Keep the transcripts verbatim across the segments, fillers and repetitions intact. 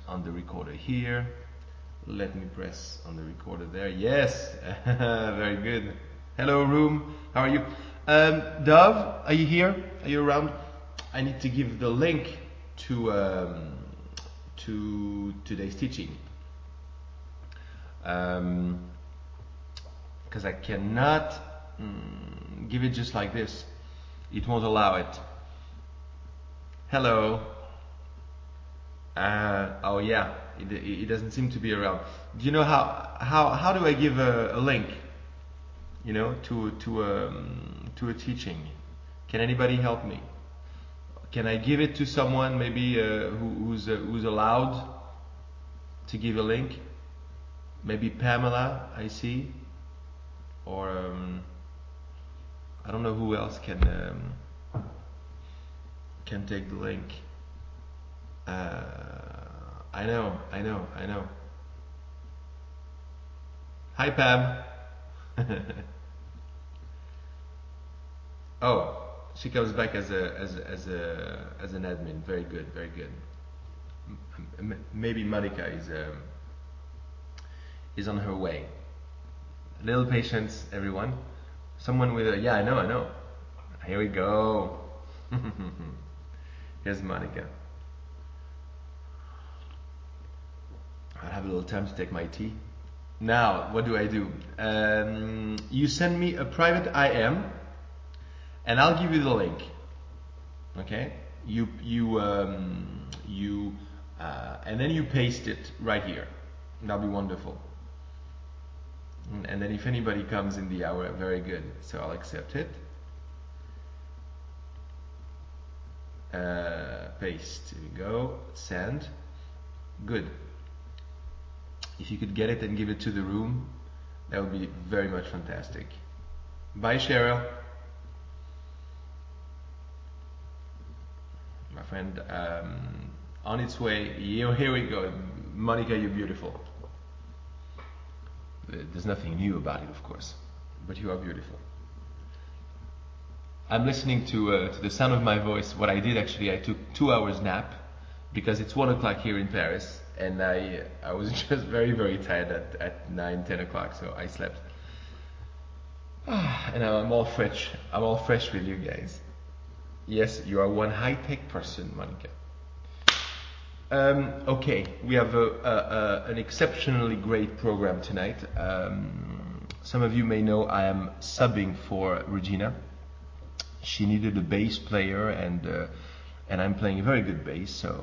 on the recorder here. Let me press on the recorder there. Yes, very good. Hello room, how are you? Um, Dove, are you here? Are you around? I need to give the link to um, to today's teaching. Um, because I cannot mm, give it just like this. It won't allow it. Hello. Uh, oh yeah, it, it doesn't seem to be around. Do you know how how how do I give a, a link? You know, to to um, to a teaching. Can anybody help me? Can I give it to someone maybe uh, who, who's uh, who's allowed to give a link? Maybe Pamela, I see, or um, I don't know who else can um, can take the link. Uh, I know, I know, I know. Hi Pam. Oh, she comes back as a as a, as a as an admin. Very good, very good. M maybe Monica is um, is on her way. A little patience, everyone. Someone with a yeah, I know, I know. Here we go. Here's Monica. I have a little time to take my tea. Now, what do I do? Um, you send me a private I M, and I'll give you the link. Okay? You you um, you uh, and then you paste it right here. That'll be wonderful. And then if anybody comes in the hour, very good. So I'll accept it. Uh, paste. Here we go. Send. Good. If you could get it and give it to the room, that would be very much fantastic. Bye, Cheryl. My friend, um, on its way. Here, here we go. Monica, you're beautiful. There's nothing new about it, of course, but you are beautiful. I'm listening to uh, to the sound of my voice. What I did actually, I took two hours nap because it's one o'clock here in Paris, and I I was just very very tired at at nine ten o'clock, so I slept. And I'm all fresh. I'm all fresh with you guys. Yes, you are one high tech person, Monica. Um, okay, we have a, a, a, an exceptionally great program tonight. Um, some of you may know I am subbing for Regina. She needed a bass player, and uh, and I'm playing a very good bass, so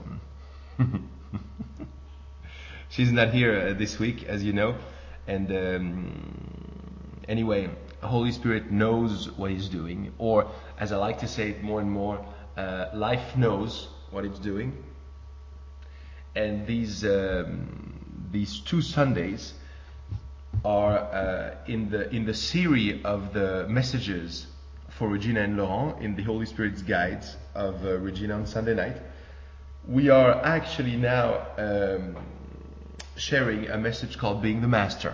she's not here uh, this week, as you know. And um, anyway, Holy Spirit knows what He's doing, or as I like to say it more and more, uh, life knows what it's doing. And these um, these two Sundays are uh, in the in the series of the messages for Regina and Laurent in the Holy Spirit's guides of uh, Regina on Sunday night. We are actually now um, sharing a message called Being the Master.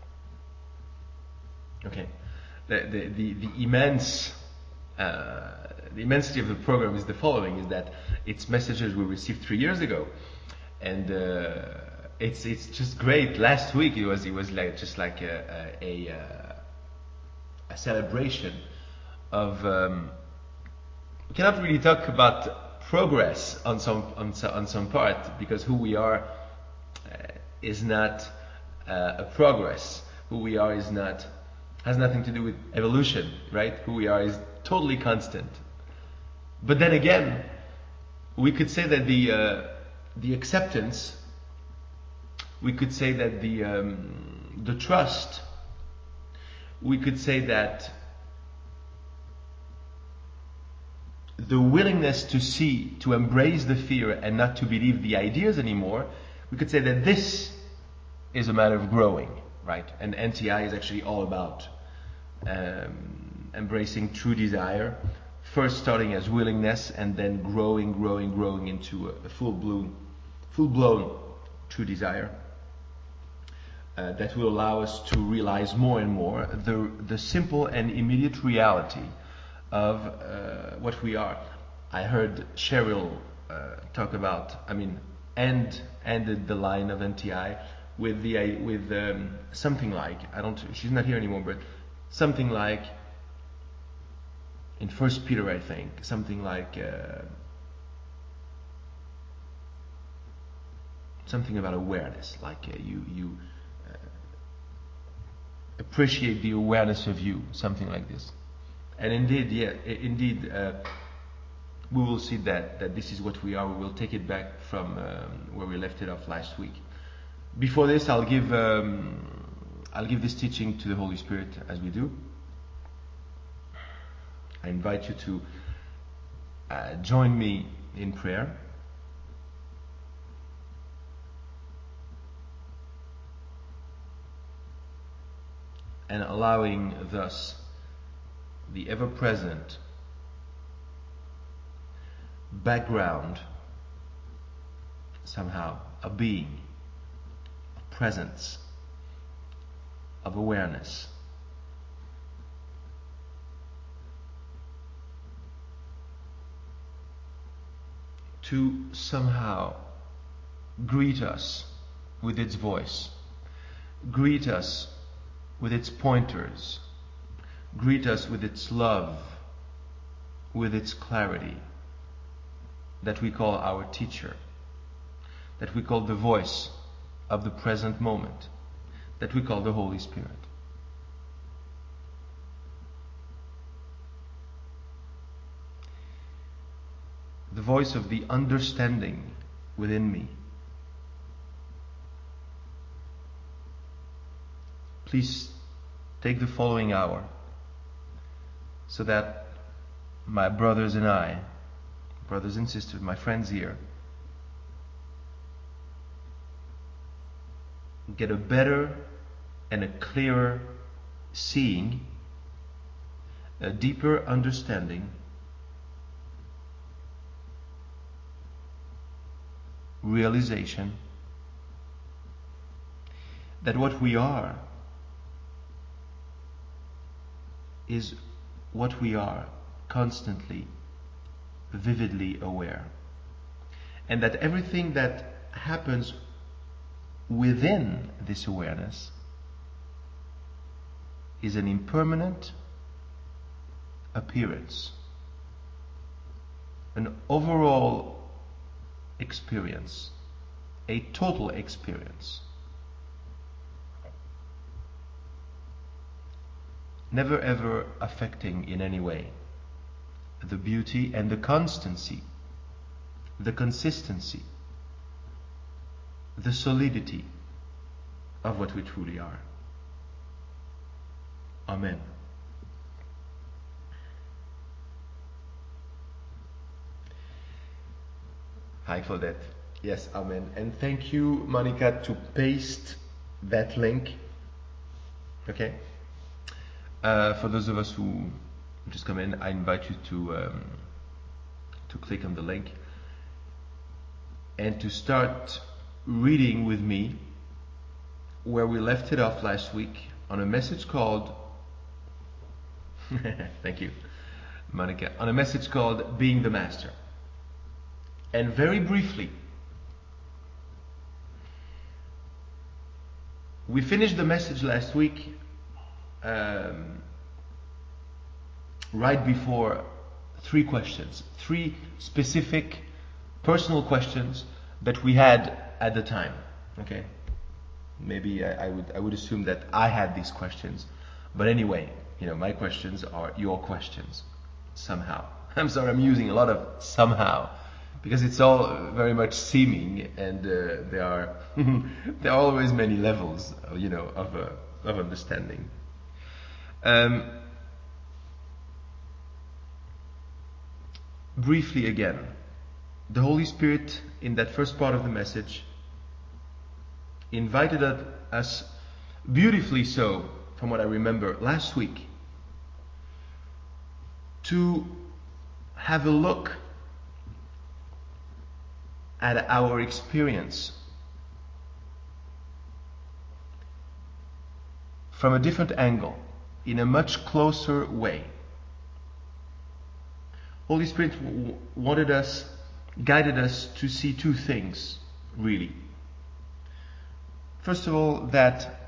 Okay, the the the, the immense uh, the immensity of the program is the following: is that it's messages we received three years ago. And uh, it's it's just great. Last week it was it was like just like a a, a, a celebration of. Um, we cannot really talk about progress on some on, on some part because who we are uh, is not uh, a progress. Who we are is not has nothing to do with evolution, right? Who we are is totally constant. But then again, we could say that the uh, the acceptance, we could say that the um, the trust, we could say that the willingness to see, to embrace the fear and not to believe the ideas anymore, we could say that this is a matter of growing, right? And N T I is actually all about um, embracing true desire, first starting as willingness and then growing, growing, growing into a, a full bloom full-blown true desire uh, that will allow us to realize more and more the the simple and immediate reality of uh, what we are. I heard Cheryl uh, talk about, I mean, end ended the line of N T I with the with um, something like, I don't, she's not here anymore, but something like, in First Peter I think, something like uh, something about awareness, like uh, you you uh, appreciate the awareness of you, something like this. And indeed, yeah, indeed, uh, we will see that that this is what we are. We will take it back from um, where we left it off last week. Before this, I'll give um, I'll give this teaching to the Holy Spirit as we do. I invite you to uh, join me in prayer. And allowing thus the ever-present background, somehow, a being, a presence, of awareness, to somehow greet us with its voice, greet us with its pointers, greet us with its love, with its clarity, that we call our teacher, that we call the voice of the present moment, that we call the Holy Spirit. The voice of the understanding within me. Please take the following hour so that my brothers and I, brothers and sisters, my friends here, get a better and a clearer seeing, a deeper understanding, realization that what we are is what we are constantly, vividly aware. And that everything that happens within this awareness is an impermanent appearance, an overall experience, a total experience. Never ever affecting in any way the beauty and the constancy, the consistency, the solidity of what we truly are. Amen. Hi Claudette. Yes, amen. And thank you, Monica, to paste that link. Okay? Uh, for those of us who just come in, I invite you to um, to click on the link and to start reading with me where we left it off last week on a message called thank you, Monica, on a message called Being the Master. And very briefly, we finished the message last week um, right before three questions, three specific personal questions that we had at the time. Okay, maybe I, I would I would assume that I had these questions, but anyway, you know, my questions are your questions somehow. I'm sorry, I'm using a lot of somehow because it's all very much seeming, and uh, there are there are always many levels, you know, of uh, of understanding. Um, briefly again, the Holy Spirit in that first part of the message invited us beautifully so, from what I remember last week, to have a look at our experience from a different angle, in a much closer way. Holy Spirit w- wanted us, guided us to see two things really? First of all, that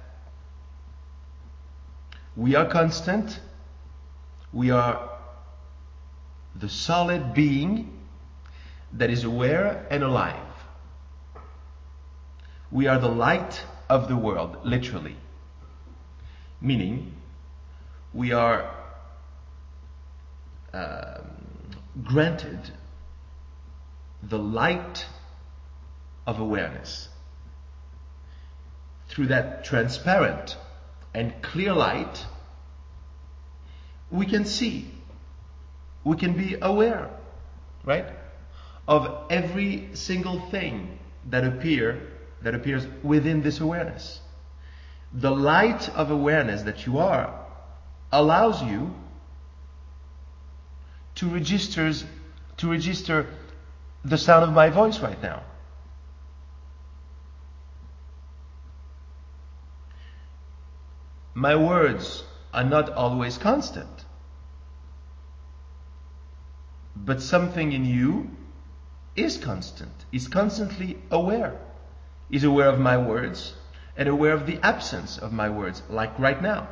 we are constant, we are the solid being that is aware and alive. We are the light of the world, literally. Meaning, we are uh, granted the light of awareness. Through that transparent and clear light, we can see, we can be aware, right, of every single thing that appear that appears within this awareness. The light of awareness that you are allows you to registers to register the sound of my voice right now. My words are not always constant, but something in you is constant, is constantly aware, is aware of my words and aware of the absence of my words, like right now.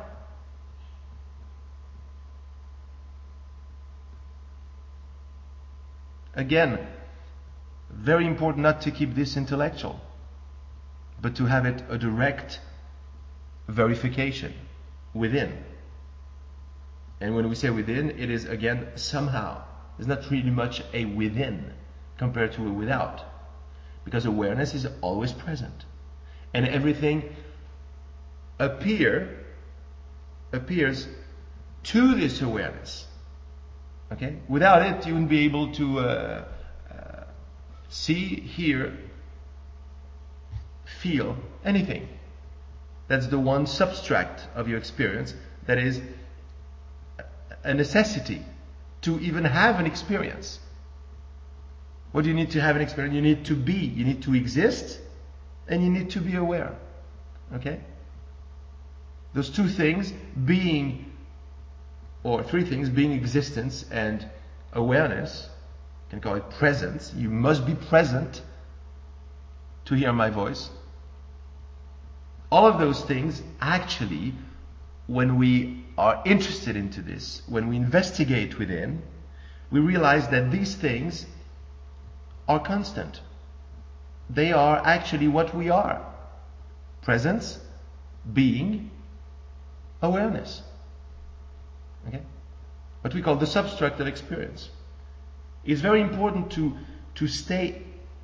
Again, very important not to keep this intellectual, but to have it a direct verification within. And when we say within, it is again somehow. There's not really much a within compared to a without, because awareness is always present, and everything appear appears to this awareness. Okay, without it, you wouldn't be able to uh, uh, see, hear, feel anything. That's the one substract of your experience that is a necessity to even have an experience. What do you need to have an experience? You need to be, you need to exist, and you need to be aware. Okay? Those two things, being, or three things, being existence and awareness, you can call it presence. You must be present to hear my voice. All of those things, actually, when we are interested into this, when we investigate within, we realize that these things are constant. They are actually what we are. Presence, being, awareness. Okay? What we call the substract of experience. It's very important to, to stay,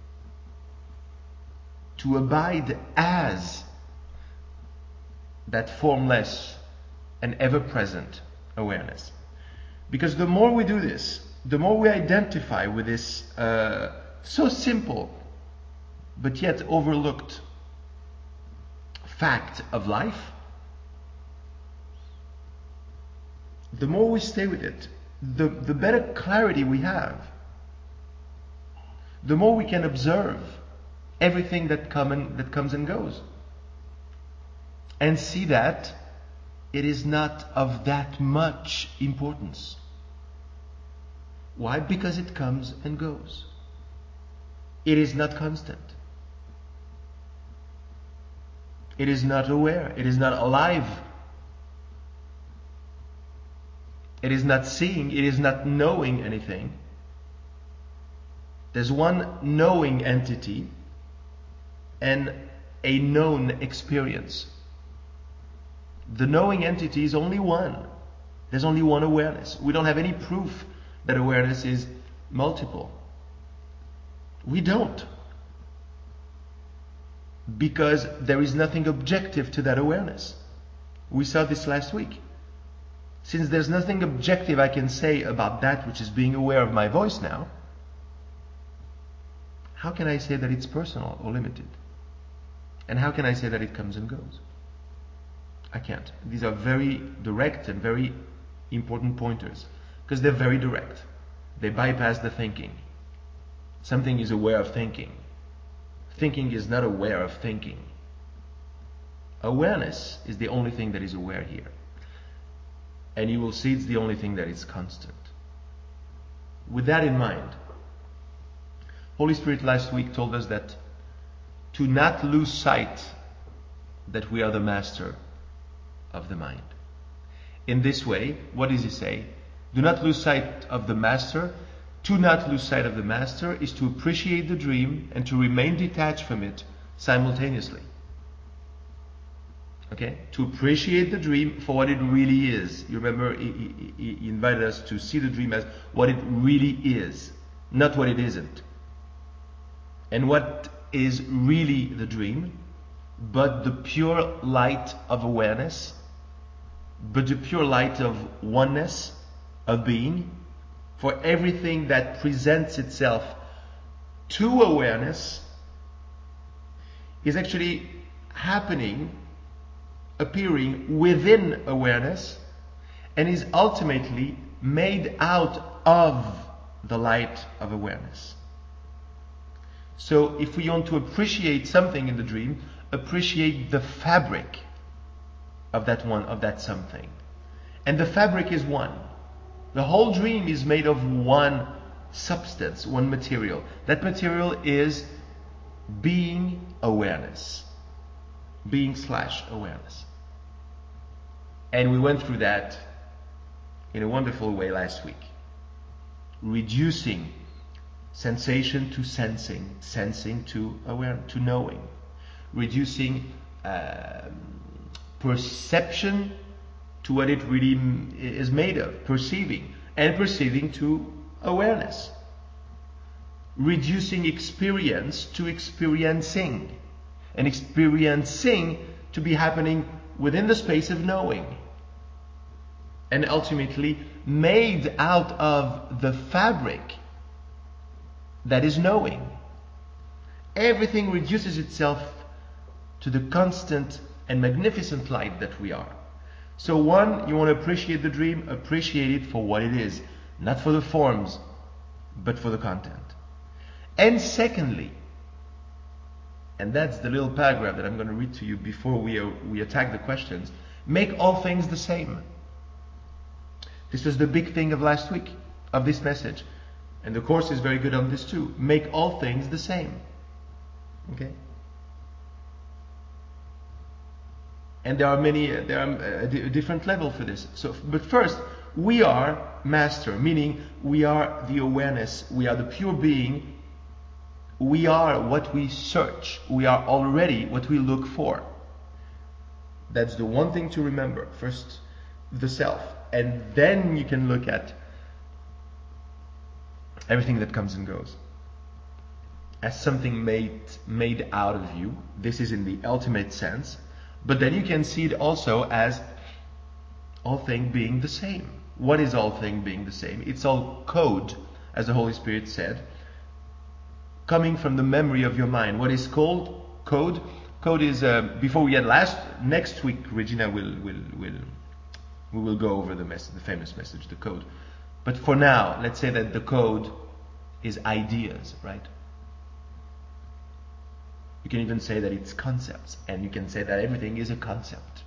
to abide as that formless and ever-present awareness. Because the more we do this, the more we identify with this uh, so simple but yet overlooked fact of life, the more we stay with it, the, the better clarity we have, the more we can observe everything that, come and, that comes and goes, and see that it is not of that much importance. Why? Because it comes and goes. It is not constant. It is not aware. It is not alive. It is not seeing. It is not knowing anything. There's one knowing entity and a known experience. The knowing entity is only one. There's only one awareness. We don't have any proof that awareness is multiple. We don't. Because there is nothing objective to that awareness. We saw this last week. Since there's nothing objective I can say about that which is being aware of my voice now, how can I say that it's personal or limited? And how can I say that it comes and goes? I can't. These are very direct and very important pointers, because they're very direct. They bypass the thinking. Something is aware of thinking. Thinking is not aware of thinking. Awareness is the only thing that is aware here. And you will see it's the only thing that is constant. With that in mind, Holy Spirit last week told us that to not lose sight that we are the master of the mind. In this way, what does he say? Do not lose sight of the master. To not lose sight of the master is to appreciate the dream and to remain detached from it simultaneously. Okay? To appreciate the dream for what it really is. You remember he, he, he invited us to see the dream as what it really is, not what it isn't. And what is really the dream? But the pure light of awareness, but the pure light of oneness, of being, for everything that presents itself to awareness is actually happening, appearing within awareness, and is ultimately made out of the light of awareness. So if we want to appreciate something in the dream, appreciate the fabric of that one, of that something. And the fabric is one. The whole dream is made of one substance, one material. That material is being awareness. Being slash awareness. And we went through that in a wonderful way last week. Reducing sensation to sensing, sensing to awareness, to knowing. Reducing uh, perception to what it really is made of, perceiving, and perceiving to awareness. Reducing experience to experiencing, and experiencing to be happening within the space of knowing, and ultimately made out of the fabric that is knowing. Everything reduces itself to the constant and magnificent light that we are. So one, you want to appreciate the dream, appreciate it for what it is, not for the forms, but for the content. And secondly, and that's the little paragraph that I'm going to read to you before we, uh, we attack the questions, make all things the same. This was the big thing of last week, of this message. And the course is very good on this too. Make all things the same. Okay? And there are many, there are a different level for this. So, but first, we are master, meaning we are the awareness, we are the pure being, we are what we search, we are already what we look for. That's the one thing to remember. First, the self. And then you can look at everything that comes and goes as something made, made out of you. This is in the ultimate sense. But then you can see it also as all things being the same. What is all things being the same? It's all code, as the Holy Spirit said, coming from the memory of your mind. What is called code? Code is, uh, before we get last, next week Regina will, will, will, we will go over the, mess, the famous message, the code. But for now, let's say that the code is ideas, right? You can even say that it's concepts, and you can say that everything is a concept.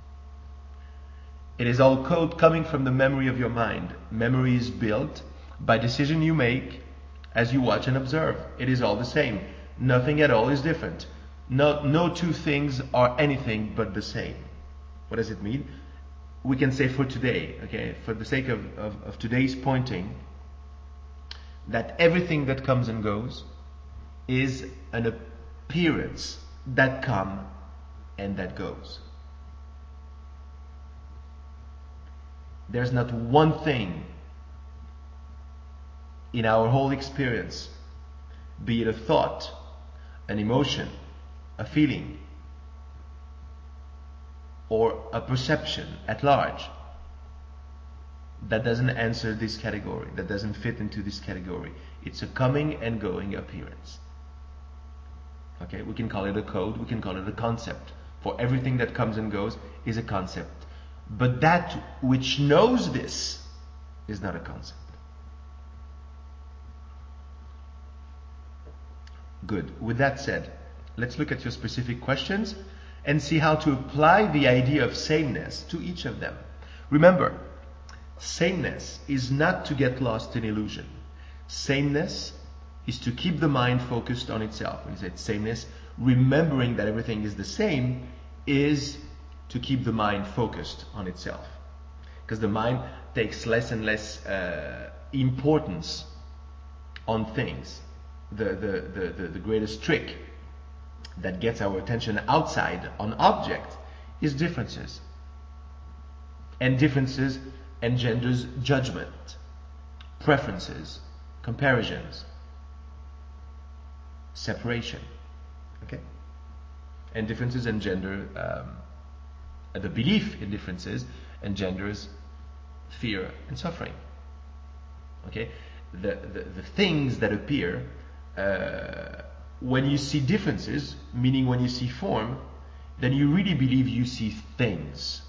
It is all code coming from the memory of your mind. Memory is built by decision you make as you watch and observe. It is all the same. Nothing at all is different. No, no two things are anything but the same. What does it mean? We can say for today, okay, for the sake of, of, of today's pointing, that everything that comes and goes is an appearance that come and that goes. There's not one thing in our whole experience, be it a thought, an emotion, a feeling, or a perception at large, that doesn't answer this category, that doesn't fit into this category. It's a coming and going appearance. Okay, we can call it a code, we can call it a concept. For everything that comes and goes is a concept. But that which knows this is not a concept. Good. With that said, let's look at your specific questions and see how to apply the idea of sameness to each of them. Remember, sameness is not to get lost in illusion. Sameness is to keep the mind focused on itself. When you say sameness, remembering that everything is the same is to keep the mind focused on itself. Because the mind takes less and less uh, importance on things. The, the, the, the, the greatest trick that gets our attention outside on object is differences. And differences engenders judgment, preferences, comparisons, separation. Okay? And differences engender, um, the belief in differences engenders fear and suffering. Okay? The, the, the things that appear uh, when you see differences, meaning when you see form, then you really believe you see things.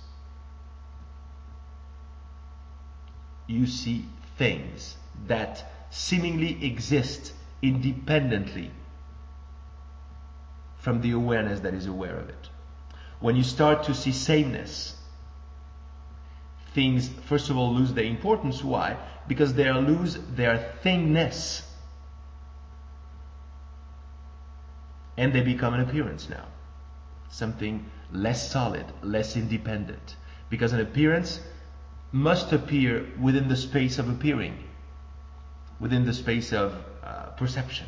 You see things that seemingly exist independently from the awareness that is aware of it. When you start to see sameness, things first of all lose their importance. Why? Because they lose their thingness. And they become an appearance now. Something less solid, less independent. Because an appearance must appear within the space of appearing, within the space of uh, perception.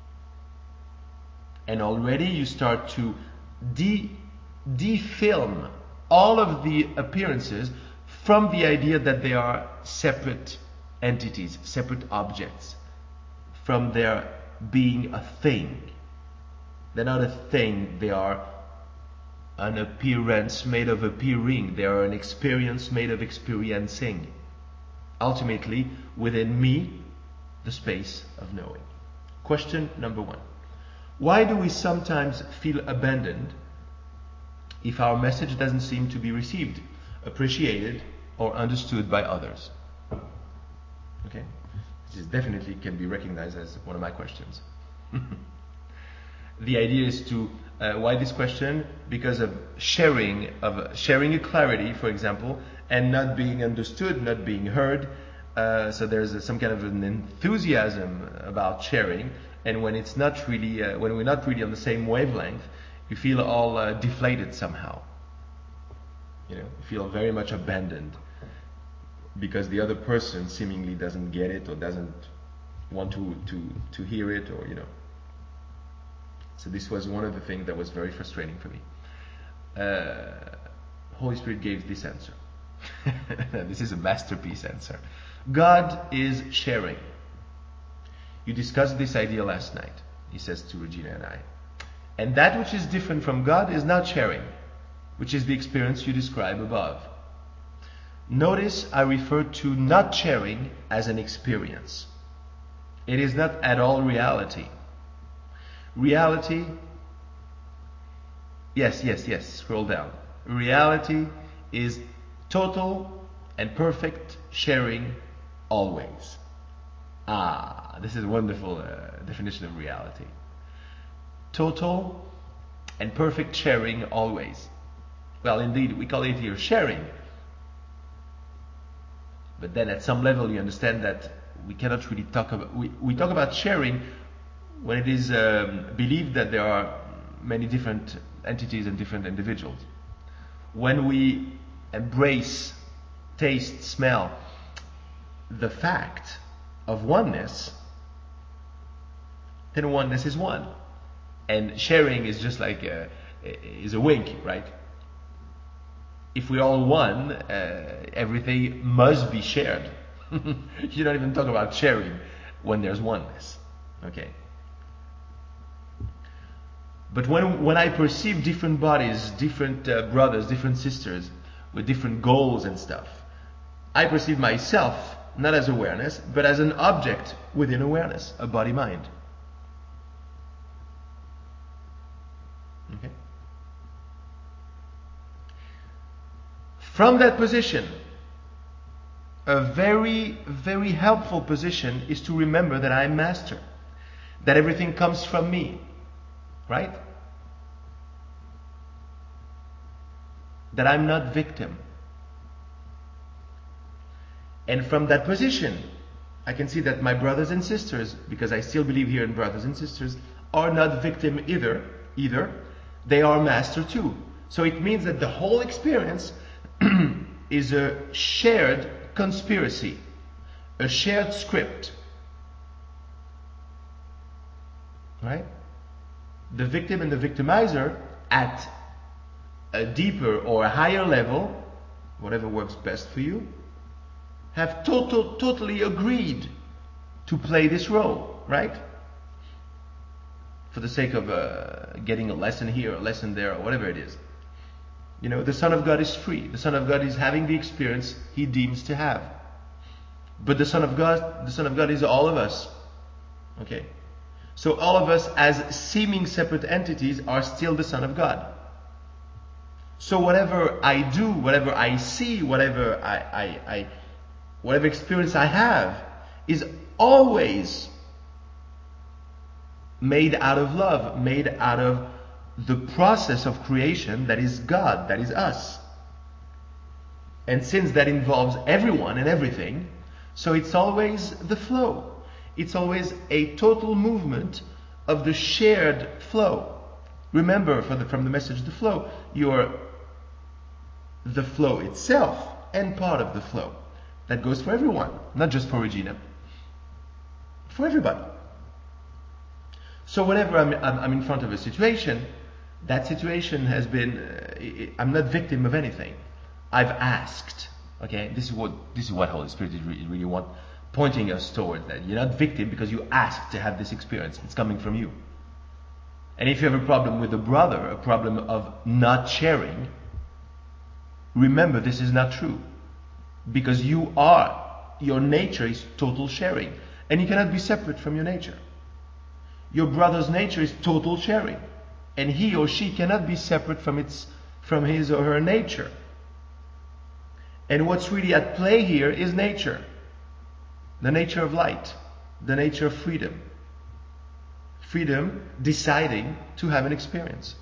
And already you start to de- defilm all of the appearances from the idea that they are separate entities, separate objects, from their being a thing. They're not a thing, they are an appearance made of appearing. They are an experience made of experiencing. Ultimately, within me, the space of knowing. Question number one. Why do we sometimes feel abandoned if our message doesn't seem to be received, appreciated, or understood by others? Okay? This is definitely can be recognized as one of my questions. The idea is to uh, why this question? Because of sharing, of sharing a clarity, for example, and not being understood, not being heard. Uh, so there's a, some kind of an enthusiasm about sharing, and when it's not really, uh, when we're not really on the same wavelength, you feel all uh, deflated somehow. You know, you feel very much abandoned because the other person seemingly doesn't get it or doesn't want to to to hear it, or you know. So this was one of the things that was very frustrating for me. Uh, Holy Spirit gave this answer. This is a masterpiece answer. God is sharing. You discussed this idea last night, he says to Regina and I. And that which is different from God is not sharing, which is the experience you describe above. Notice I refer to not sharing as an experience. It is not at all reality. Reality, yes, yes, yes, scroll down. Reality is total and perfect sharing always. Ah, this is a wonderful uh, definition of reality. Total and perfect sharing always. Well, indeed, we call it here sharing. But then at some level you understand that we cannot really talk about, we, we talk about sharing when it is um, believed that there are many different entities and different individuals. When we embrace, taste, smell the fact of oneness, then oneness is one. And sharing is just like a, is a wink, right? If we're all one, uh, everything must be shared. You don't even talk about sharing when there's oneness. Okay. But when when I perceive different bodies, different uh, brothers, different sisters, with different goals and stuff, I perceive myself not as awareness, but as an object within awareness, a body-mind. Okay. From that position, a very, very helpful position is to remember that I'm master, that everything comes from me. Right? That I'm not victim. And from that position, I can see that my brothers and sisters, because I still believe here in brothers and sisters, are not victim either, either. They are master too. So it means that the whole experience is a shared conspiracy, a shared script. Right? The victim and the victimizer at a deeper or a higher level, whatever works best for you, have total, totally agreed to play this role, right? For the sake of uh, getting a lesson here, a lesson there, or whatever it is. You know, the Son of God is free. The Son of God is having the experience he deems to have. But the Son of God, the Son of God is all of us. Okay? So all of us as seeming separate entities are still the Son of God. So whatever I do, whatever I see, whatever I, I, I whatever experience I have is always made out of love, made out of the process of creation that is God, that is us. And since that involves everyone and everything, so it's always the flow. It's always a total movement of the shared flow. Remember, for the, from the message, the flow, you're the flow itself and part of the flow. That goes for everyone, not just for Regina. For everybody. So whenever I'm, I'm, I'm in front of a situation, that situation has been, uh, I'm not victim of anything. I've asked. Okay, this is what this is what Holy Spirit is really, really want, pointing us towards that. You're not victim because you asked to have this experience. It's coming from you. And if you have a problem with a brother, a problem of not sharing, remember this is not true. Because you are, your nature is total sharing. And you cannot be separate from your nature. Your brother's nature is total sharing. And he or she cannot be separate from its from his or her nature. And what's really at play here is nature. The nature of light. The nature of freedom. Freedom deciding to have an experience.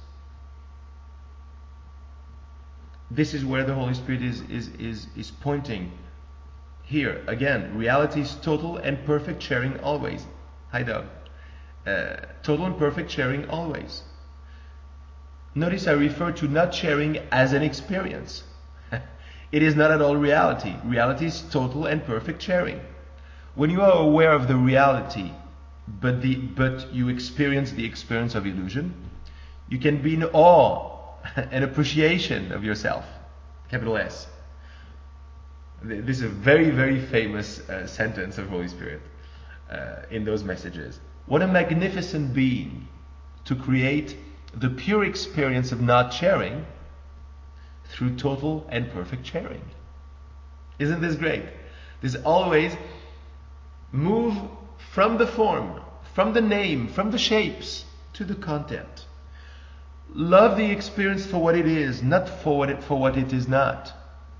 This is where the Holy Spirit is, is, is, is pointing. Here, again, reality is total and perfect sharing always. Hi, Doug. Uh, total and perfect sharing always. Notice I refer to not sharing as an experience. It is not at all reality. Reality is total and perfect sharing. When you are aware of the reality, but the but you experience the experience of illusion, you can be in awe and appreciation of yourself. Capital S. This is a very, very famous uh, sentence of Holy Spirit uh, in those messages. What a magnificent being to create the pure experience of not sharing through total and perfect sharing. Isn't this great? This always move from the form, from the name, from the shapes to the content. Love the experience for what it is, not for what it, for what it is not.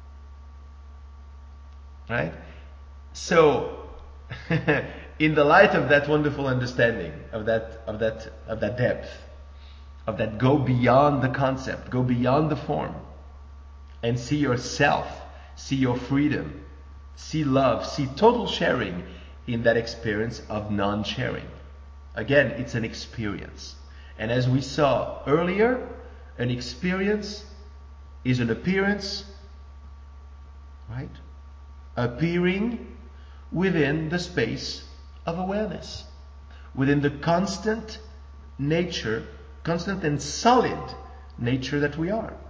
Right? So, in the light of that wonderful understanding, of that, of that, of that depth, of that go beyond the concept, go beyond the form, and see yourself, see your freedom, see love, see total sharing in that experience of non-sharing. Again, it's an experience. And as we saw earlier, an experience is an appearance, right? Appearing within the space of awareness, within the constant nature, constant and solid nature that we are.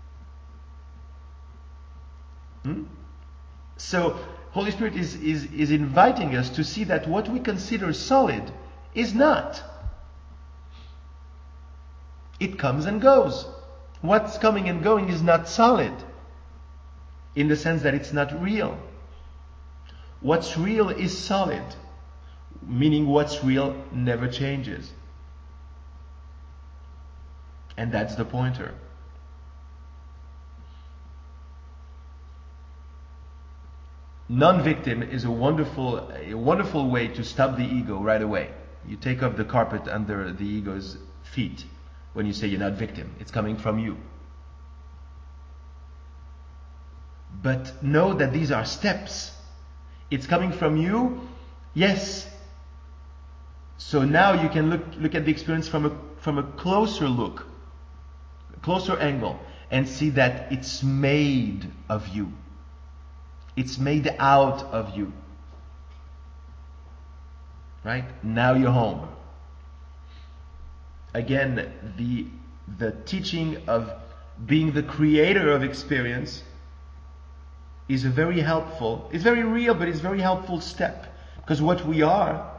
Hmm? So, Holy Spirit is, is, is inviting us to see that what we consider solid is not. It comes and goes. What's coming and going is not solid, in the sense that it's not real. What's real is solid, meaning what's real never changes. And that's the pointer. Non-victim is a wonderful, a wonderful way to stop the ego right away. You take off the carpet under the ego's feet when you say you're not victim. It's coming from you. But know that these are steps. It's coming from you, yes. So now you can look look at the experience from a from a closer look, a closer angle, and see that it's made of you. It's made out of you. Right? Now you're home. Again, the the teaching of being the creator of experience is a very helpful, it's very real, but it's a very helpful step. Because what we are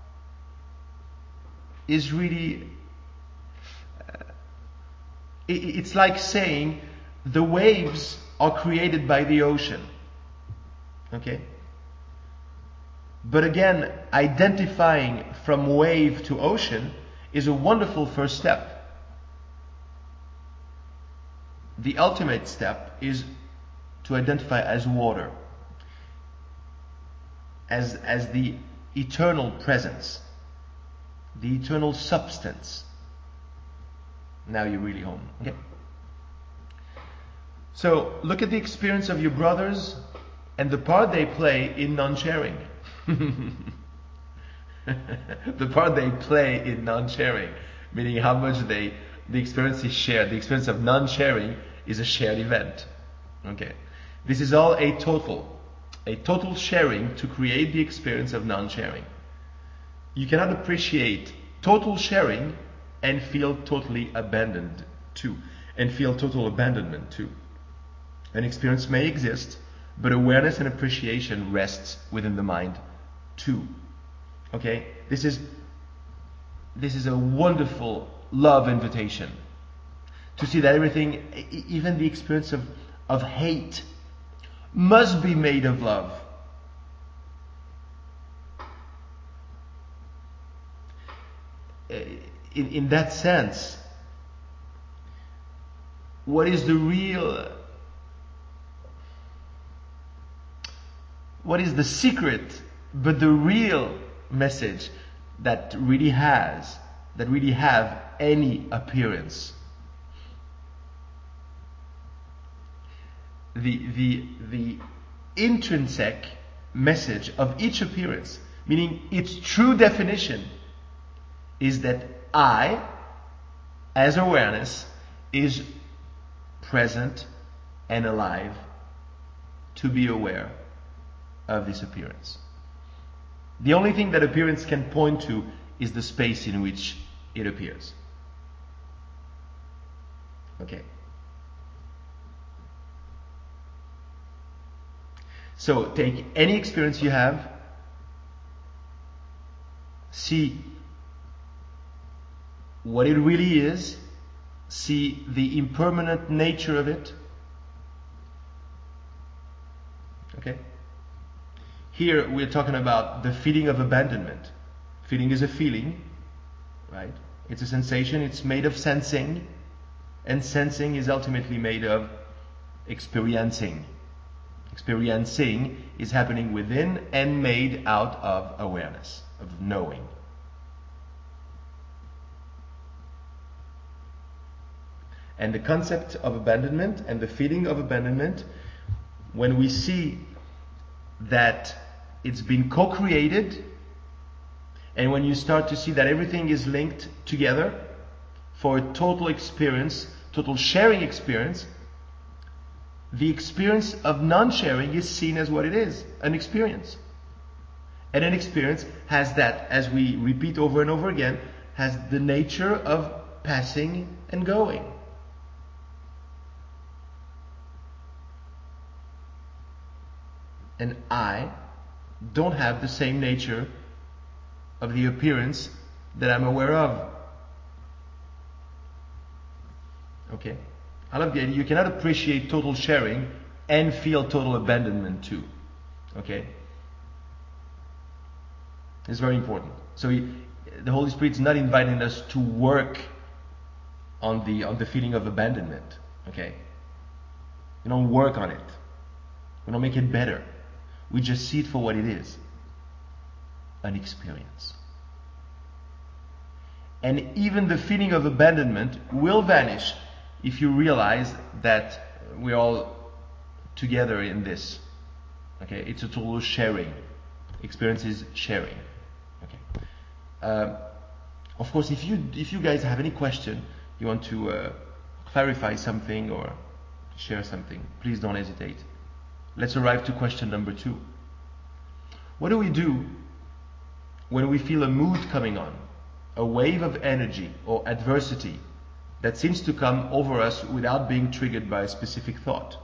is really, uh, it, it's like saying the waves are created by the ocean. Okay? But again, identifying from wave to ocean is a wonderful first step. The ultimate step is to identify as water, as, as the eternal presence, the eternal substance. Now you're really home. Okay? So look at the experience of your brothers and the part they play in non-sharing. The part they play in non-sharing, meaning how much they, the experience is shared. The experience of non-sharing is a shared event. Okay, this is all a total, a total sharing to create the experience of non-sharing. You cannot appreciate total sharing and feel totally abandoned too, and feel total abandonment too. An experience may exist, but awareness and appreciation rests within the mind too. Okay, this is this is a wonderful love invitation to see that everything, even the experience of, of hate, must be made of love. In, in that sense, what is the real, what is the secret, but the real message that really has, that really have any appearance? The, the, the intrinsic message of each appearance, meaning its true definition, is that I, as awareness, is present and alive to be aware of this appearance. The only thing that appearance can point to is the space in which it appears. Okay. So take any experience you have, see what it really is, see the impermanent nature of it. Okay? Here we're talking about the feeling of abandonment. Feeling is a feeling, right? It's a sensation, it's made of sensing, and sensing is ultimately made of experiencing. Experiencing is happening within and made out of awareness, of knowing. And the concept of abandonment and the feeling of abandonment, when we see that it's been co-created, and when you start to see that everything is linked together for a total experience, total sharing experience, the experience of non-sharing is seen as what it is, an experience. And an experience has that, as we repeat over and over again, has the nature of passing and going. And I don't have the same nature of the appearance that I'm aware of. Okay? I love the idea. You cannot appreciate total sharing and feel total abandonment too. Okay? It's very important. So he, the Holy Spirit is not inviting us to work on the on the feeling of abandonment. Okay? We don't work on it. We don't make it better. We just see it for what it is. An experience. And even the feeling of abandonment will vanish if you realize that we're all together in this. Okay, it's a total sharing. Experience is sharing. Okay. Um, of course, if you if you guys have any question, you want to uh, clarify something or share something, please don't hesitate. Let's arrive to question number two. What do we do when we feel a mood coming on, a wave of energy or adversity that seems to come over us without being triggered by a specific thought?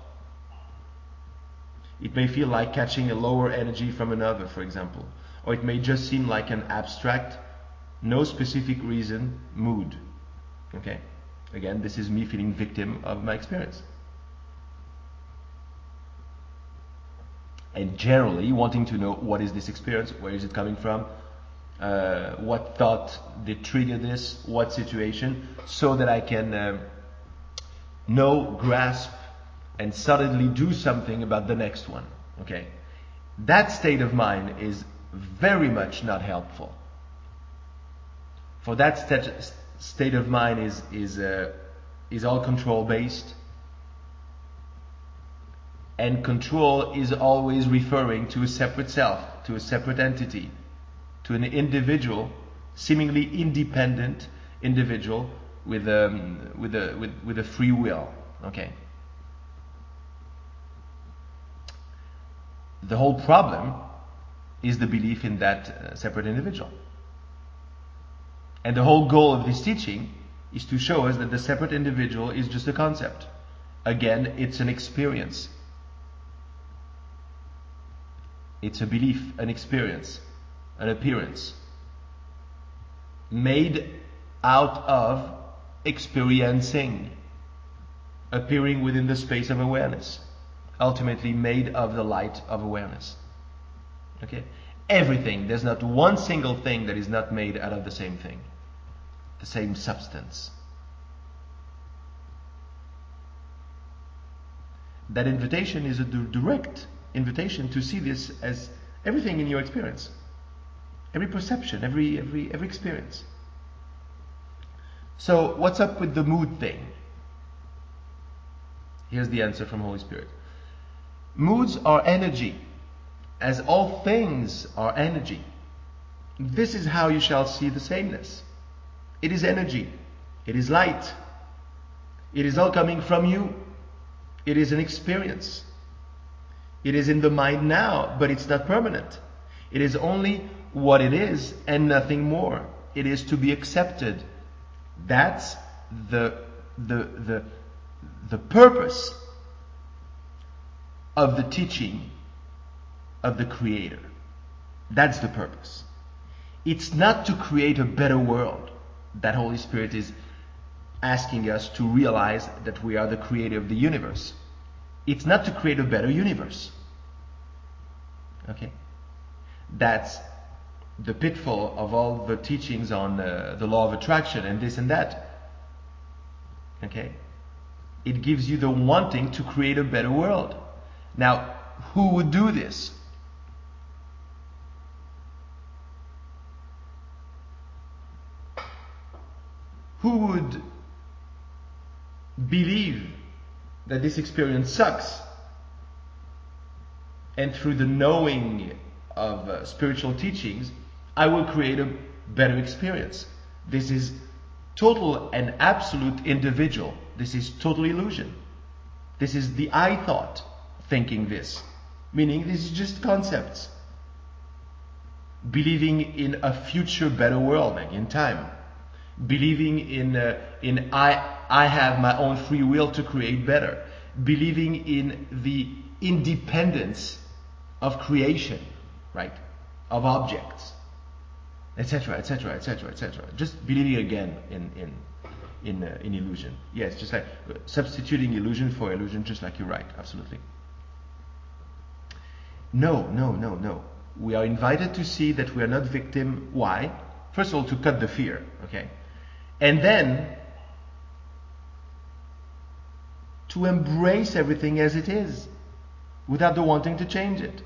It may feel like catching a lower energy from another, for example, or it may just seem like an abstract, no specific reason mood. Okay? Again, this is me feeling victim of my experience. And generally wanting to know what is this experience, where is it coming from, uh, what thought did trigger this, what situation, so that I can uh, know, grasp, and suddenly do something about the next one. Okay? That state of mind is very much not helpful. For that state, state of mind is is uh, is all control based, and control is always referring to a separate self, to a separate entity, to an individual, seemingly independent individual with um, with a with, with a free will. Okay. The whole problem is the belief in that uh, separate individual. And the whole goal of this teaching is to show us that the separate individual is just a concept. Again, it's an experience. It's a belief, an experience, an appearance, made out of experiencing, appearing within the space of awareness, ultimately made of the light of awareness. Okay? Everything, there's not one single thing that is not made out of the same thing, the same substance. That invitation is a direct invitation to see this as everything in your experience, every perception, every every every experience. So what's up with the mood thing? Here's the answer from Holy Spirit. Moods are energy, as all things are energy. This is how you shall see the sameness. It is energy. It is light. It is all coming from you. It is an experience. It is in the mind now, but it's not permanent. It is only what it is and nothing more. It is to be accepted. That's the the the the purpose of the teaching of the Creator. That's the purpose. It's not to create a better world. That Holy Spirit is asking us to realize that we are the creator of the universe. It's not to create a better universe. Okay? That's the pitfall of all the teachings on uh, the law of attraction and this and that. Okay? It gives you the wanting to create a better world. Now, who would do this? Who would believe that this experience sucks, and through the knowing of uh, spiritual teachings, I will create a better experience? This is total and absolute individual. This is total illusion. This is the I thought thinking this, meaning this is just concepts. Believing in a future better world, like in time. Believing in uh, in I I have my own free will to create better. Believing in the independence of creation, right? Of objects, et cetera, et cetera, et cetera, et cetera. Just believing again in in in uh, in illusion. Yes, just like uh, substituting illusion for illusion, just like you're right, absolutely. No, no, no, no. We are invited to see that we are not victim. Why? First of all, to cut the fear, okay? And then to embrace everything as it is without the wanting to change it.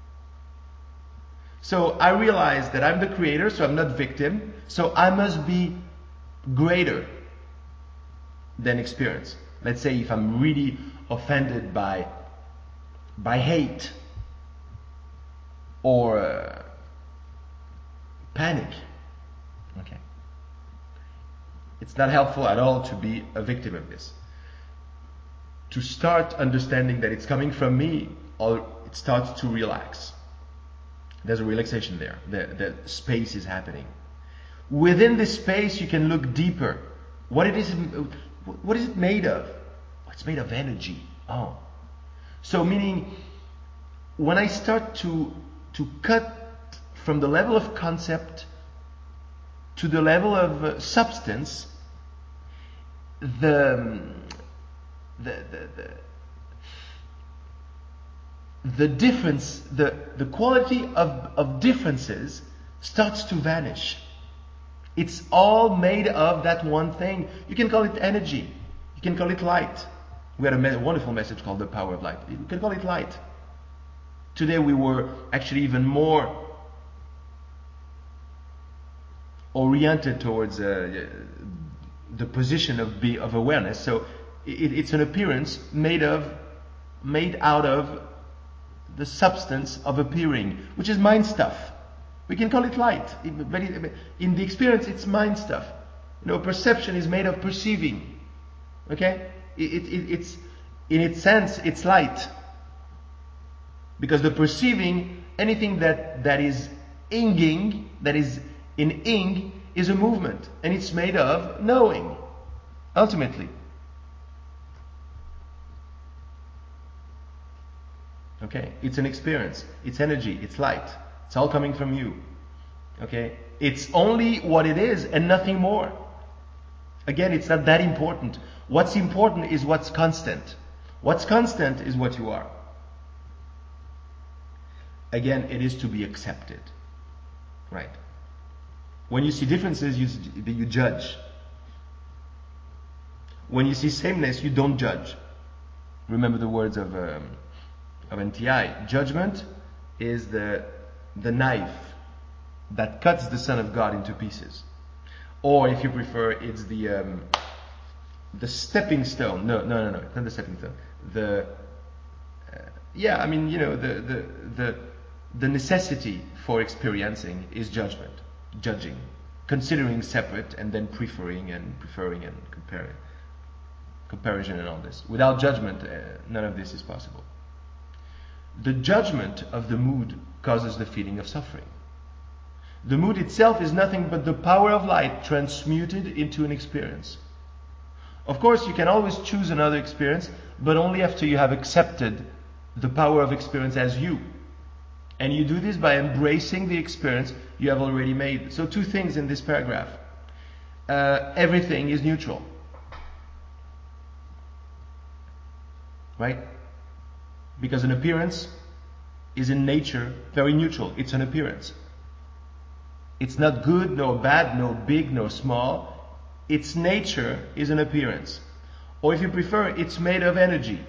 So I realize that I'm the creator, so I'm not victim, so I must be greater than experience. Let's say if I'm really offended by by hate or uh, panic, Okay. It's not helpful at all to be a victim of this. To start understanding that it's coming from me, or it starts to relax. There's a relaxation there. The, the space is happening. Within this space, you can look deeper. What it is, what is it made of? It's made of energy. Oh, so meaning when I start to to cut from the level of concept to the level of uh, substance, the the the, the the difference, the, the quality of, of differences starts to vanish. It's all made of that one thing. You can call it energy. You can call it light. We had a, me- a wonderful message called The Power of Light. You can call it light. Today we were actually even more oriented towards uh, the position of be, of awareness. So it, it's an appearance made of, made out of the substance of appearing, which is mind stuff. We can call it light, but in the experience, it's mind stuff. You know, perception is made of perceiving. Okay, it, it, it's in its sense, it's light, because the perceiving, anything that that is inging, that is in ing, is a movement, and it's made of knowing, ultimately. Okay, it's an experience, it's energy, it's light. It's all coming from you. Okay, it's only what it is and nothing more. Again, it's not that important. What's important is what's constant. What's constant is what you are. Again, it is to be accepted. Right? When you see differences, you, you judge. When you see sameness, you don't judge. Remember the words of um, of N T I. Judgment is the the knife that cuts the Son of God into pieces. Or if you prefer, it's the um, the stepping stone. No, no, no, no, it's not the stepping stone. The uh, yeah, I mean, you know, the the the the necessity for experiencing is judgment, judging, considering separate, and then preferring and preferring and comparing, comparison and all this. Without judgment, uh, none of this is possible. The judgment of the mood causes the feeling of suffering. The mood itself is nothing but the power of light transmuted into an experience. Of course, you can always choose another experience, but only after you have accepted the power of experience as you. And you do this by embracing the experience you have already made. So two things in this paragraph. Uh, everything is neutral. Right? Because an appearance is in nature very neutral. It's an appearance. It's not good, nor bad, nor big, nor small. Its nature is an appearance. Or if you prefer, it's made of energy.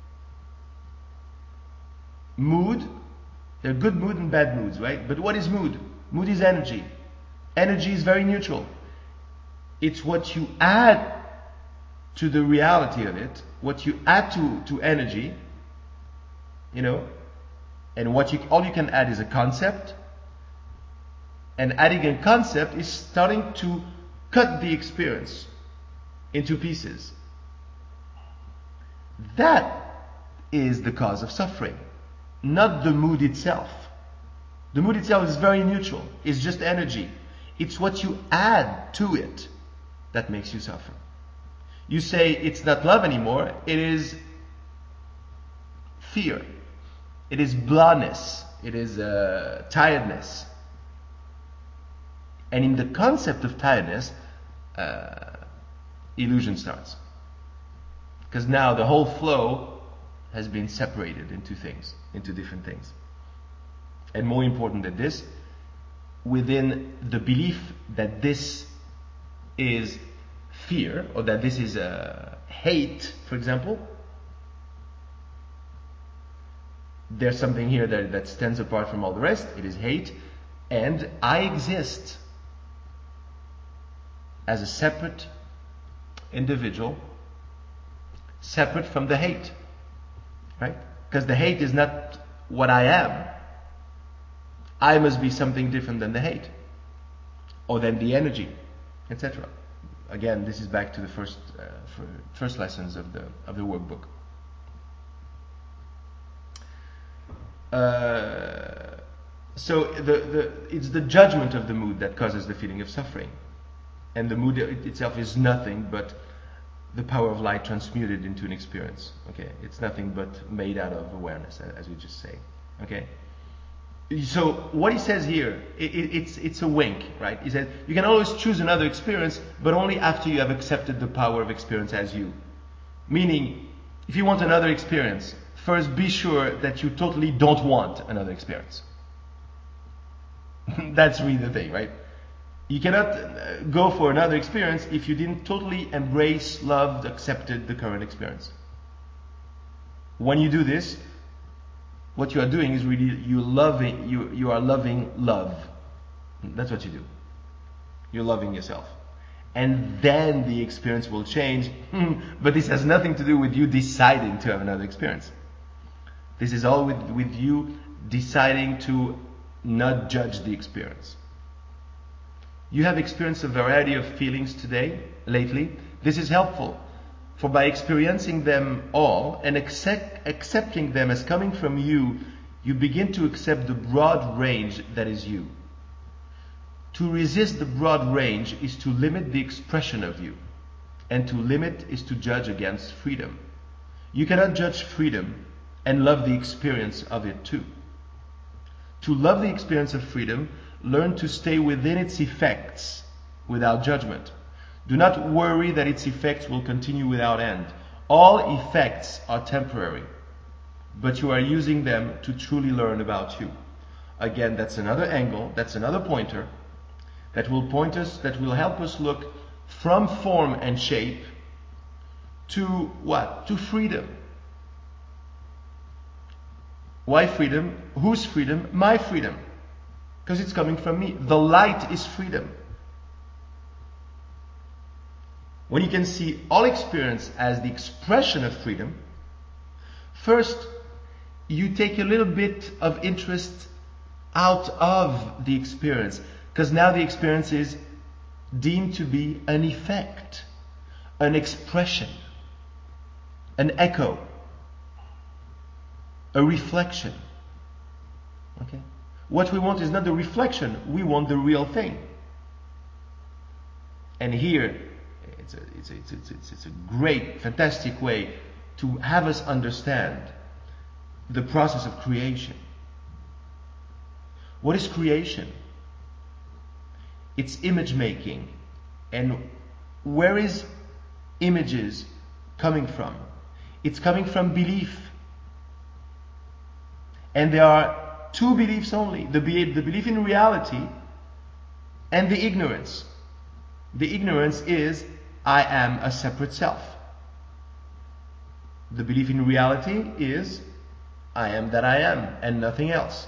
Mood, there are good mood and bad moods, right? But what is mood? Mood is energy. Energy is very neutral. It's what you add to the reality of it, what you add to, to energy, you know, and what you all you can add is a concept. And adding a concept is starting to cut the experience into pieces. That is the cause of suffering, not the mood itself. The mood itself is very neutral. It's just energy. It's what you add to it that makes you suffer. You say it's not love anymore, it is fear. It is blindness. It is uh, tiredness. And in the concept of tiredness, uh, illusion starts. Because now the whole flow has been separated into things, into different things. And more important than this, within the belief that this is fear, or that this is uh, hate, for example, there's something here that, that stands apart from all the rest. It is hate, and I exist as a separate individual, separate from the hate, right? Because the hate is not what I am. I must be something different than the hate. or then the energy, et cetera. Again, this is back to the first uh, first lessons of the of the workbook. Uh, so the, the it's the judgment of the mood that causes the feeling of suffering, and the mood itself is nothing but the power of light transmuted into an experience. Okay, it's nothing but made out of awareness, as we just say. Okay. So what he says here, it, it, it's it's a wink, right? He says you can always choose another experience, but only after you have accepted the power of experience as you. Meaning, if you want another experience, first be sure that you totally don't want another experience. That's really the thing, right? You cannot go for another experience if you didn't totally embrace, loved, accepted the current experience. When you do this, what you are doing is really you loving you you are loving love. That's what you do. You're loving yourself, and then the experience will change. But this has nothing to do with you deciding to have another experience. This is all with with you deciding to not judge the experience. You have experienced a variety of feelings today, lately. This is helpful. For by experiencing them all and accept, accepting them as coming from you, you begin to accept the broad range that is you. To resist the broad range is to limit the expression of you, and to limit is to judge against freedom. You cannot judge freedom and love the experience of it too. To love the experience of freedom, learn to stay within its effects without judgment. Do not worry that its effects will continue without end. All effects are temporary, but you are using them to truly learn about you. Again, that's another angle, that's another pointer that will point us, that will help us look from form and shape to what? To freedom. Why freedom? Whose freedom? My freedom. Because it's coming from me. The light is freedom. When you can see all experience as the expression of freedom, first you take a little bit of interest out of the experience, because now the experience is deemed to be an effect, an expression, an echo, a reflection. Okay? What we want is not the reflection, we want the real thing. And here, It's a, it's, a, it's, a, it's a great, fantastic way to have us understand the process of creation. What is creation? It's image making. And where is images coming from? It's coming from belief. And there are two beliefs only. The, the belief in reality and the ignorance. The ignorance is I am a separate self. The belief in reality is I am that I am and nothing else.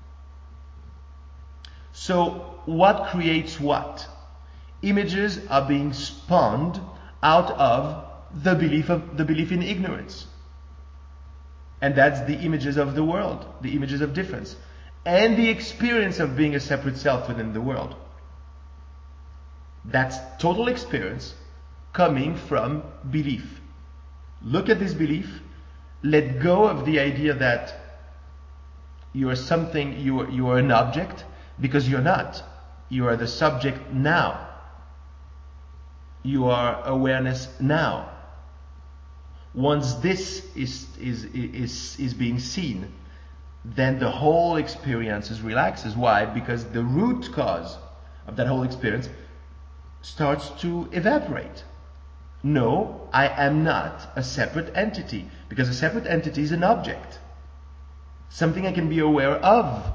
So what creates what? Images are being spawned out of the belief of the belief in ignorance. And that's the images of the world, the images of difference, and the experience of being a separate self within the world. That's total experience coming from belief. Look at this belief. Let go of the idea that you are something, you are, you are an object, because you're not. You are the subject now. You are awareness now. Once this is, is, is, is being seen, then the whole experience is relaxes. Why? Because the root cause of that whole experience starts to evaporate. No, I am not a separate entity, because a separate entity is an object, something I can be aware of.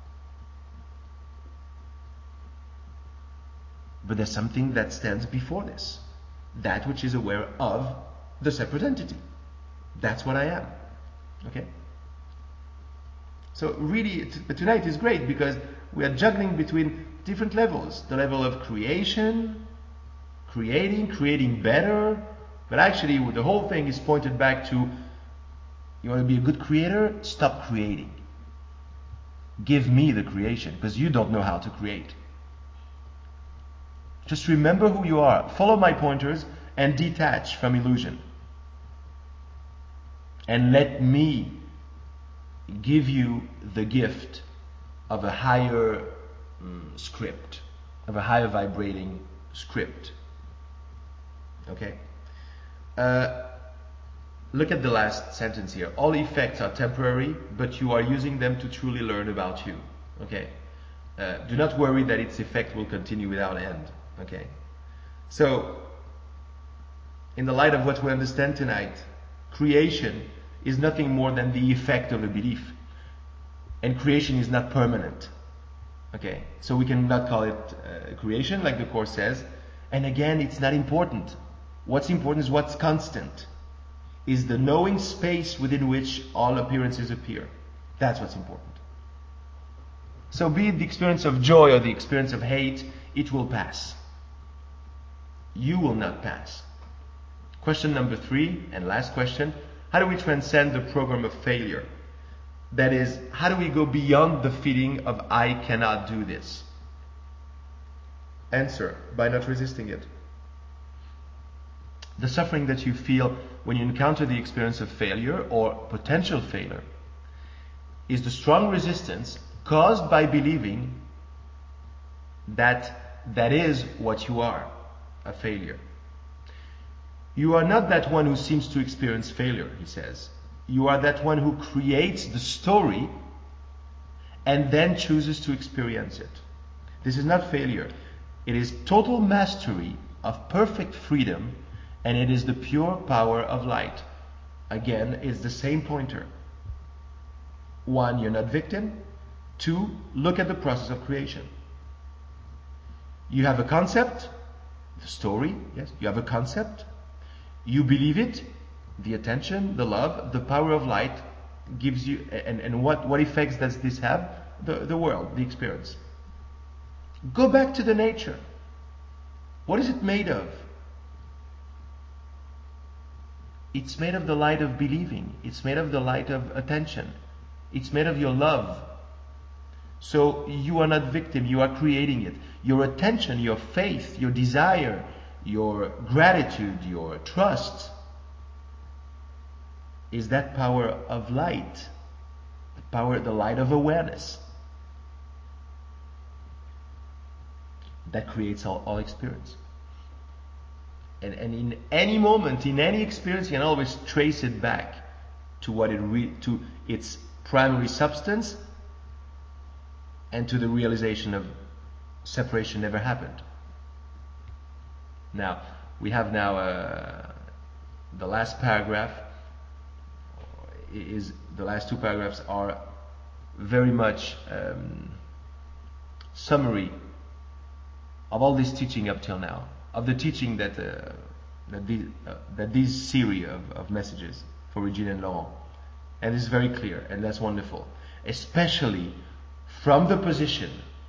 But there's something that stands before this, that which is aware of the separate entity. That's what I am. Okay? So really, t- tonight is great because we are juggling between different levels. The level of creation, creating, creating better. But actually, the whole thing is pointed back to, you want to be a good creator? Stop creating. Give me the creation, because you don't know how to create. Just remember who you are. Follow my pointers and detach from illusion. And let me give you the gift of a higher um, script, of a higher vibrating script. Okay? Uh, look at the last sentence here. All effects are temporary, but you are using them to truly learn about you. Okay? Uh, do not worry that its effect will continue without end. Okay? So, in the light of what we understand tonight, creation is nothing more than the effect of a belief. And creation is not permanent. Okay? So we cannot call it uh, creation, like the Course says. And again, it's not important. What's important is what's constant. Is the knowing space within which all appearances appear. That's what's important. So be it the experience of joy or the experience of hate, it will pass. You will not pass. Question number three, and last question. How do we transcend the program of failure? That is, how do we go beyond the feeling of I cannot do this? Answer, by not resisting it. The suffering that you feel when you encounter the experience of failure or potential failure is the strong resistance caused by believing that that is what you are, a failure. You are not that one who seems to experience failure, he says. You are that one who creates the story and then chooses to experience it. This is not failure. It is total mastery of perfect freedom, and it is the pure power of light. Again, it's the same pointer. One, you're not victim. Two, look at the process of creation. You have a concept, the story, yes, you have a concept. You believe it, the attention, the love, the power of light gives you, and, and what, what effects does this have? The, the world, the experience. Go back to the nature. What is it made of? It's made of the light of believing. It's made of the light of attention. It's made of your love. So you are not victim, you are creating it. Your attention, your faith, your desire, your gratitude, your trust is that power of light, the power, the light of awareness that creates all, all experience. And, and in any moment, in any experience, you can always trace it back to what it re- to its primary substance and to the realization of separation never happened. Now, we have now uh, the last paragraph is, the last two paragraphs are very much um, summary of all this teaching up till now, of the teaching that uh, that, the, uh, that this series of, of messages for Regine and Laurent. And this is very clear, and that's wonderful. Especially from the position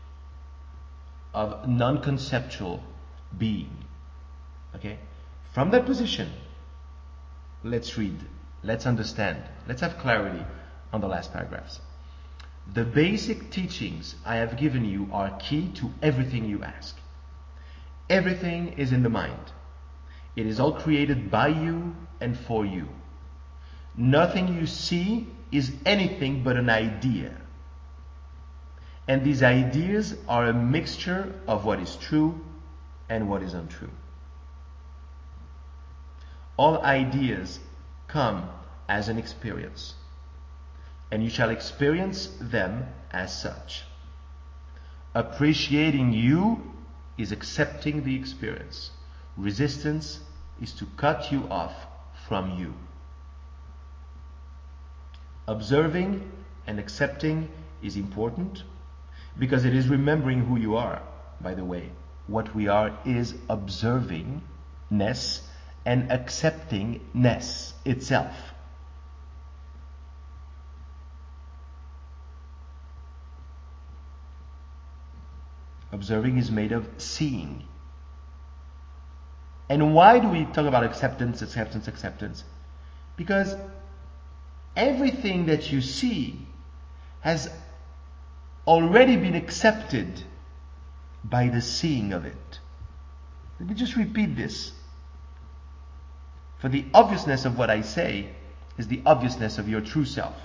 of non-conceptual being. Okay? From that position, let's read, let's understand, let's have clarity on the last paragraphs. The basic teachings I have given you are key to everything you ask. Everything is in the mind. It is all created by you and for you. Nothing you see is anything but an idea. And these ideas are a mixture of what is true and what is untrue. All ideas come as an experience, and you shall experience them as such. Appreciating you is accepting the experience. Resistance is to cut you off from you. Observing and accepting is important because it is remembering who you are. By the way, what we are is observingness and acceptingness itself. Observing is made of seeing. And why do we talk about acceptance, acceptance, acceptance? Because everything that you see has already been accepted by the seeing of it. Let me just repeat this. For the obviousness of what I say is the obviousness of your true self.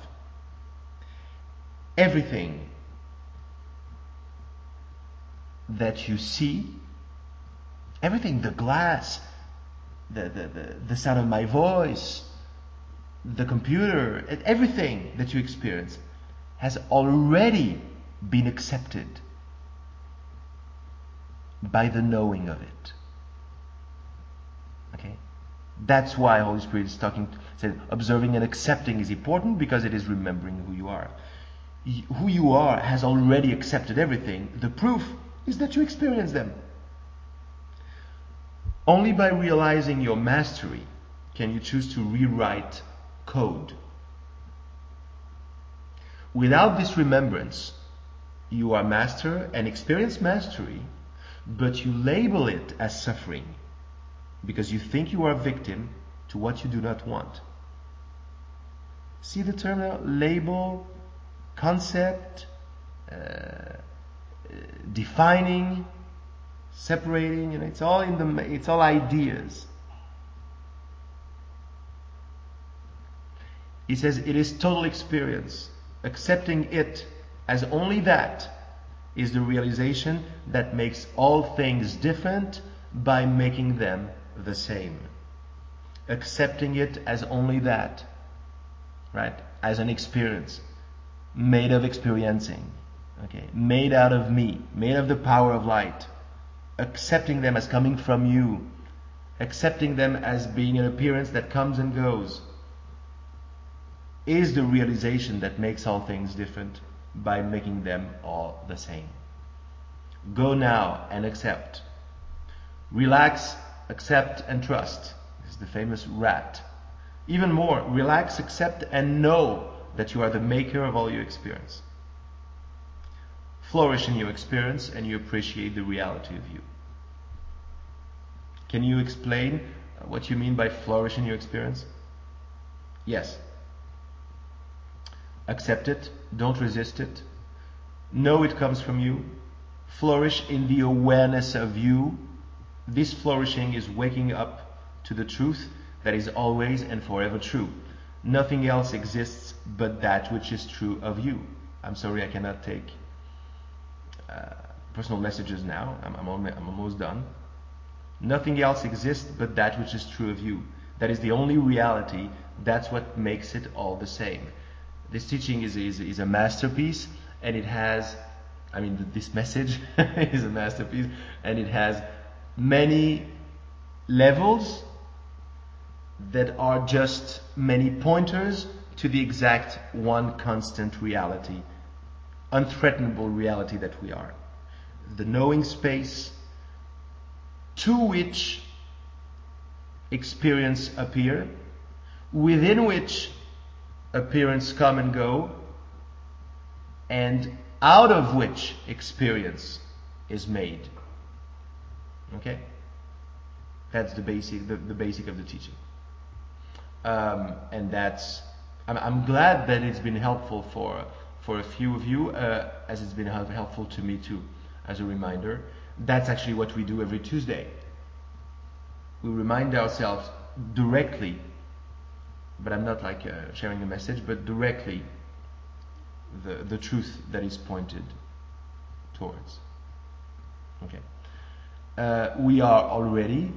Everything that you see, everything, the glass, the, the, the, the sound of my voice, the computer, everything that you experience has already been accepted by the knowing of it. Okay? That's why Holy Spirit is talking, said observing and accepting is important, because it is remembering who you are. Who you are has already accepted everything. The proof is that you experience them. Only by realizing your mastery can you choose to rewrite code. Without this remembrance, you are master and experience mastery, but you label it as suffering because you think you are a victim to what you do not want. See the term now? Label, concept, uh, defining, separating, and it's all in the, it's all ideas. He says it is total experience. Accepting it as only that is the realization that makes all things different by making them the same. Accepting it as only that, right? As an experience, made of experiencing, okay? Made out of me, made of the power of light. Accepting them as coming from you. Accepting them as being an appearance that comes and goes, is the realization that makes all things different by making them all the same. Go now and accept. Relax, accept, and trust. This is the famous rat. Even more, relax, accept, and know that you are the maker of all you experience. Flourish in your experience and you appreciate the reality of you. Can you explain what you mean by flourish in your experience? Yes. Accept it. Don't resist it. Know it comes from you. Flourish in the awareness of you. This flourishing is waking up to the truth that is always and forever true. Nothing else exists but that which is true of you. I'm sorry I cannot take uh, personal messages now. I'm, I'm, almost, I'm almost done. Nothing else exists but that which is true of you. That is the only reality. That's what makes it all the same. This teaching is, is, is a masterpiece, and it has, I mean, this message is a masterpiece, and it has many levels that are just many pointers to the exact one constant reality, unthreatenable reality that we are. The knowing space to which experience appear, within which appearance come and go, and out of which experience is made. Okay? That's the basic, the, the basic of the teaching. Um, and that's, I'm, I'm glad that it's been helpful for for a few of you, uh, as it's been helpful to me too, as a reminder. That's actually what we do every Tuesday. We remind ourselves directly, but I'm not like uh, sharing a message, but directly the, the truth that is pointed towards. Okay. Uh, we are already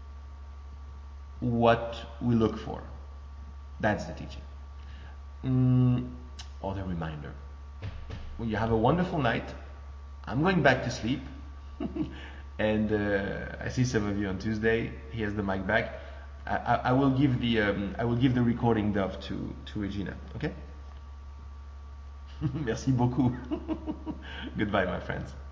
what we look for. That's the teaching. Mm, or the reminder. Well, you have a wonderful night. I'm going back to sleep. And uh, I see some of you on Tuesday. Here's the mic back. I, I, I will give the um, I will give the recording dove to to Regina. Okay. Merci beaucoup. Goodbye, my friends.